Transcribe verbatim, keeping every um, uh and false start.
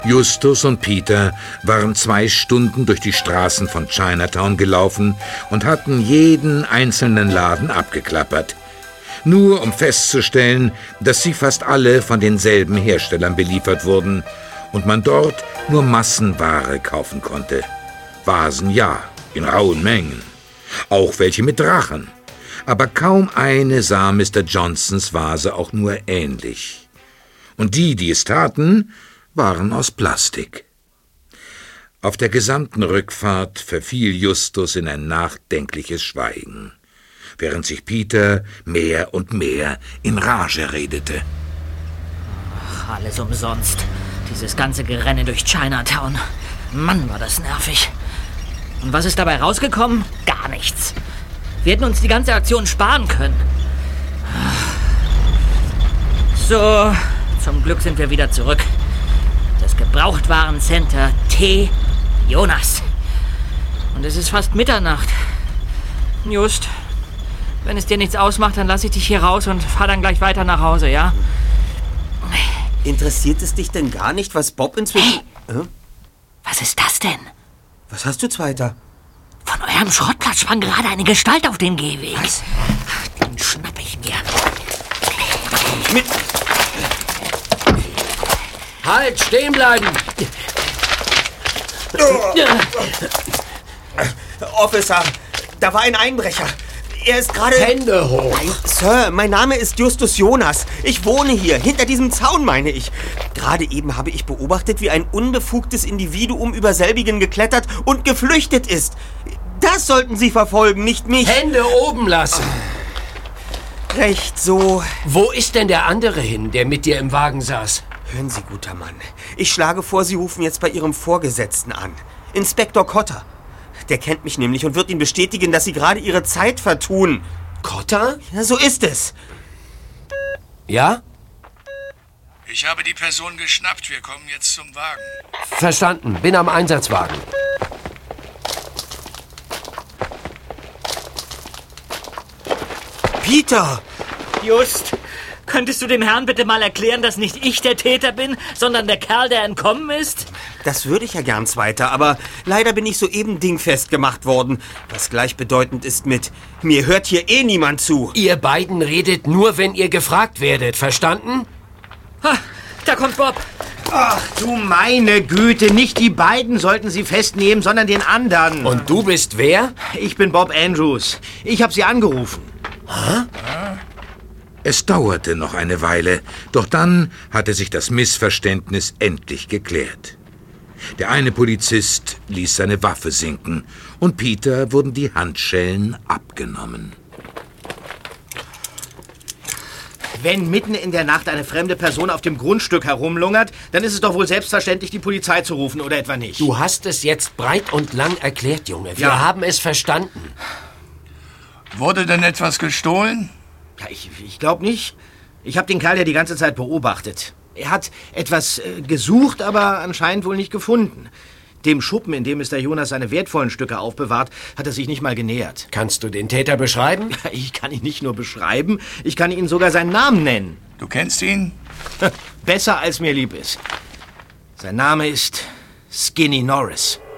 Justus und Peter waren zwei Stunden durch die Straßen von Chinatown gelaufen und hatten jeden einzelnen Laden abgeklappert. Nur um festzustellen, dass sie fast alle von denselben Herstellern beliefert wurden und man dort nur Massenware kaufen konnte. Vasen ja, in rauen Mengen. Auch welche mit Drachen. Aber kaum eine sah Mister Johnsons Vase auch nur ähnlich. Und die, die es taten, waren aus Plastik. Auf der gesamten Rückfahrt verfiel Justus in ein nachdenkliches Schweigen, während sich Peter mehr und mehr in Rage redete. Ach, alles umsonst. Dieses ganze Gerenne durch Chinatown. Mann, war das nervig. Und was ist dabei rausgekommen? Gar nichts. Wir hätten uns die ganze Aktion sparen können. So, zum Glück sind wir wieder zurück. Das Gebrauchtwarencenter T. Jonas. Und es ist fast Mitternacht. Just, wenn es dir nichts ausmacht, dann lasse ich dich hier raus und fahr dann gleich weiter nach Hause, ja? Interessiert es dich denn gar nicht, was Bob inzwischen... Hey, äh? Was ist das denn? Was hast du, Zweiter? Von eurem Schrottplatz sprang gerade eine Gestalt auf den Gehweg. Was? Den schnapp ich mir. Mit... Halt, stehen bleiben! Officer, da war ein Einbrecher. Er ist gerade... Hände hoch! Sir, mein Name ist Justus Jonas. Ich wohne hier, hinter diesem Zaun, meine ich. Gerade eben habe ich beobachtet, wie ein unbefugtes Individuum über selbigen geklettert und geflüchtet ist. Das sollten Sie verfolgen, nicht mich. Hände oben lassen! Recht so. Wo ist denn der andere hin, der mit dir im Wagen saß? Hören Sie, guter Mann. Ich schlage vor, Sie rufen jetzt bei Ihrem Vorgesetzten an. Inspektor Cotter. Der kennt mich nämlich und wird Ihnen bestätigen, dass Sie gerade Ihre Zeit vertun. Cotter? Ja, so ist es. Ja? Ich habe die Person geschnappt. Wir kommen jetzt zum Wagen. Verstanden. Bin am Einsatzwagen. Peter! Just, könntest du dem Herrn bitte mal erklären, dass nicht ich der Täter bin, sondern der Kerl, der entkommen ist? Das würde ich ja gern, Zweiter, aber leider bin ich soeben dingfest gemacht worden, was gleichbedeutend ist mit, mir hört hier eh niemand zu. Ihr beiden redet nur, wenn ihr gefragt werdet. Verstanden? Ha, da kommt Bob. Ach du meine Güte, nicht die beiden sollten Sie festnehmen, sondern den anderen. Und du bist wer? Ich bin Bob Andrews. Ich habe Sie angerufen. Hä? Es dauerte noch eine Weile, doch dann hatte sich das Missverständnis endlich geklärt. Der eine Polizist ließ seine Waffe sinken und Peter wurden die Handschellen abgenommen. Wenn mitten in der Nacht eine fremde Person auf dem Grundstück herumlungert, dann ist es doch wohl selbstverständlich, die Polizei zu rufen, oder etwa nicht? Du hast es jetzt breit und lang erklärt, Junge. Wir Ja. haben es verstanden. Wurde denn etwas gestohlen? Ja, ich, ich glaube nicht. Ich habe den Kerl ja die ganze Zeit beobachtet. Er hat etwas äh, gesucht, aber anscheinend wohl nicht gefunden. Dem Schuppen, in dem Mister Jonas seine wertvollen Stücke aufbewahrt, hat er sich nicht mal genähert. Kannst du den Täter beschreiben? Ja, ich kann ihn nicht nur beschreiben, ich kann Ihnen sogar seinen Namen nennen. Du kennst ihn? Besser als mir lieb ist. Sein Name ist Skinny Norris.